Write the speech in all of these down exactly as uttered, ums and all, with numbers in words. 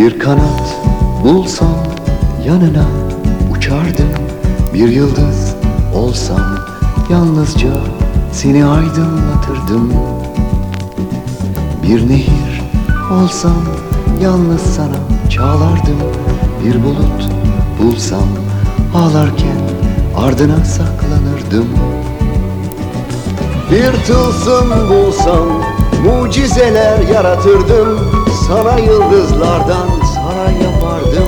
Bir kanat bulsam yanına uçardım. Bir yıldız olsam yalnızca seni aydınlatırdım. Bir nehir olsam yalnız sana çağlardım. Bir bulut bulsam ağlarken ardına saklanırdım. Bir tılsım bulsam mucizeler yaratırdım. Sana yıldızlardan saray yapardım.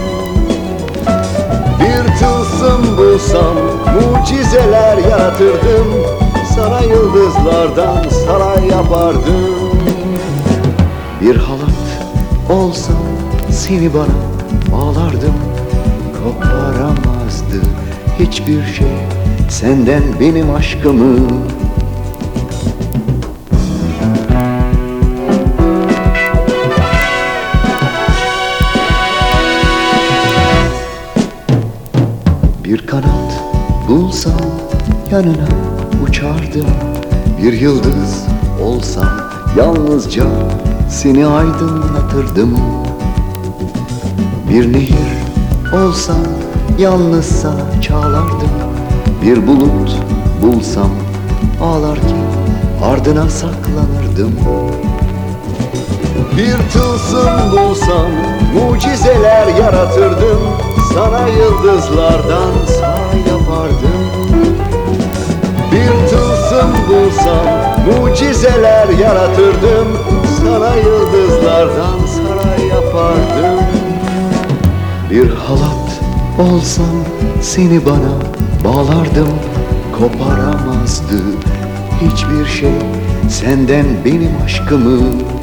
Bir tılsım bulsam mucizeler yaratırdım. Sana yıldızlardan saray yapardım. Bir halat olsam seni bana bağlardım. Koparamazdı hiçbir şey senden benim aşkımı. Bir kanat bulsam yanına uçardım. Bir yıldız olsam yalnızca seni aydınlatırdım. Bir nehir olsam yalnız sana çağlardım. Bir bulut bulsam ağlarken ardına saklanırdım. Bir tılsım bulsam mucizeler yaratırdım. Sana yıldızlardan saray yapardım. Bir tılsım bulsam mucizeler yaratırdım. Sana yıldızlardan saray yapardım. Bir halat olsam seni bana bağlardım. Koparamazdı hiçbir şey senden benim aşkımı.